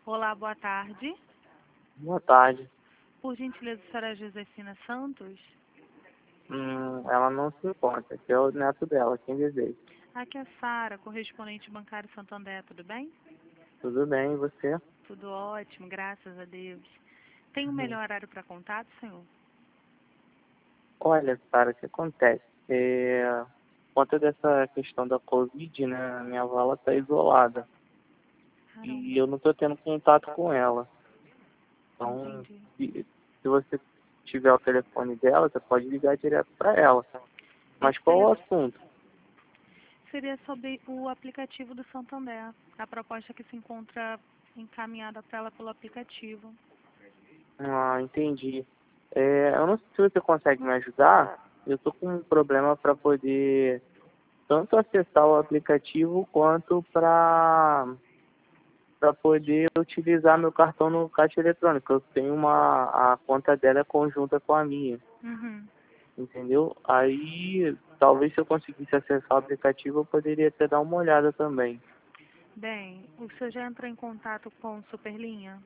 Olá, boa tarde. Boa tarde. Por gentileza, a senhora Josefina Santos? Ela não se encontra, que é o neto dela, quem deseja. Aqui é a Sara, correspondente bancário Santander, tudo bem? Tudo bem, e você? Tudo ótimo, graças a Deus. Tem um melhor horário para contato, senhor? Olha, Sara, o que acontece? Por conta dessa questão da Covid, né, minha avó ela tá isolada e Caramba, eu não estou tendo contato com ela. Então, entendi. se você tiver o telefone dela, você pode ligar direto para ela. Mas Esse qual seria, o assunto? seria sobre o aplicativo do Santander. A proposta que se encontra encaminhada para ela pelo aplicativo. Ah, entendi. Eu não sei se você consegue me ajudar. Eu estou com um problema para poder tanto acessar o aplicativo quanto para poder utilizar meu cartão no caixa eletrônico. Eu tenho a conta dela é conjunta com a minha, Uhum. entendeu? Aí talvez se eu conseguisse acessar o aplicativo eu poderia até dar uma olhada também. Bem, o senhor já entrou em contato com o Superlinha?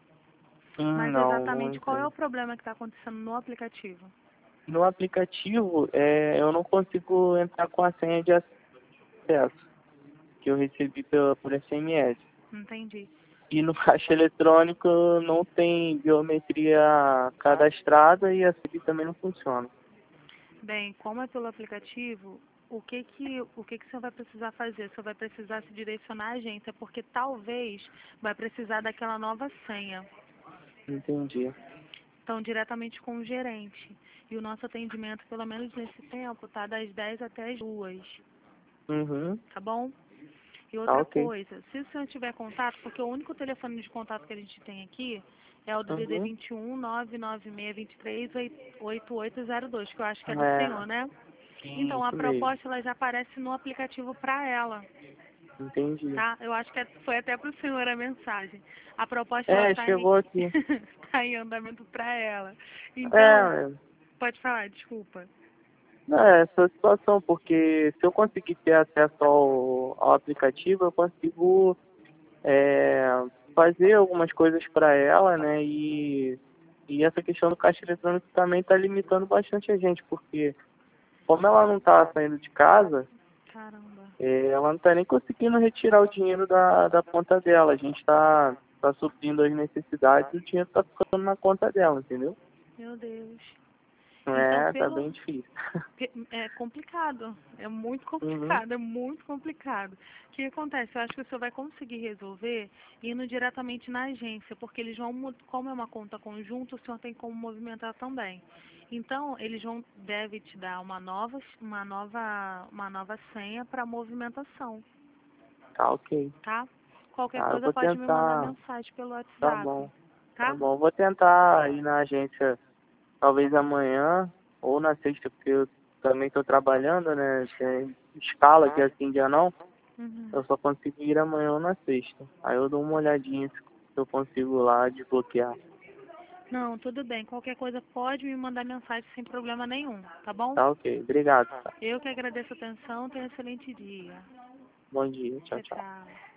Mas Não exatamente qual é entrei. o problema que está acontecendo no aplicativo? No aplicativo eu não consigo entrar com a senha de acesso que eu recebi por SMS. Entendi. E no caixa eletrônico não tem biometria cadastrada e a CIB também não funciona. Bem, como é pelo aplicativo, o que o senhor vai precisar fazer? O senhor vai precisar se direcionar à agência, porque talvez vai precisar daquela nova senha. Entendi. Então, diretamente com o gerente. E o nosso atendimento, pelo menos nesse tempo, tá das 10 até as 2, Uhum. tá bom? E Tá outra ok. coisa, se o senhor tiver contato, porque o único telefone de contato que a gente tem aqui é o do DD Uhum. 21 99623 8802, que eu acho que é do É, senhor, né? sim, Então, a isso mesmo. proposta ela já aparece no aplicativo para ela, Entendi. tá? Eu acho que foi até para o senhor a mensagem. A proposta ela está Chegou aqui. tá em andamento para ela. Então, É, pode falar, desculpa. essa situação, porque se eu conseguir ter acesso ao aplicativo, eu consigo é, fazer algumas coisas para ela, né? E essa questão do caixa eletrônico também está limitando bastante a gente, porque como ela não está saindo de casa, Caramba, ela não está nem conseguindo retirar o dinheiro da conta dela. A gente tá suprindo as necessidades e o dinheiro está ficando na conta dela, entendeu? meu Deus. Então, Tá bem difícil. é complicado, é muito Uhum. complicado, é muito complicado. O que acontece? Eu acho que o senhor vai conseguir resolver indo diretamente na agência, porque eles vão, como é uma conta conjunta, o senhor tem como movimentar também. Então, eles deve te dar uma nova senha para movimentação, Tá ok. tá? Qualquer Eu coisa vou pode me mandar tentar. mensagem pelo Tá WhatsApp, bom. Tá tá? bom. Vou tentar ir na agência talvez amanhã ou na sexta, porque eu também estou trabalhando, né? Tem escala que assim dia não. Uhum. Eu só consigo ir amanhã ou na sexta. Aí eu dou uma olhadinha se eu consigo lá desbloquear. Não, tudo bem. Qualquer coisa pode me mandar mensagem sem problema nenhum, tá bom? Tá ok. Obrigado. Tá. Eu que agradeço a atenção. Tenha um excelente dia. Bom dia. Tchau, Tchau, tchau. tchau.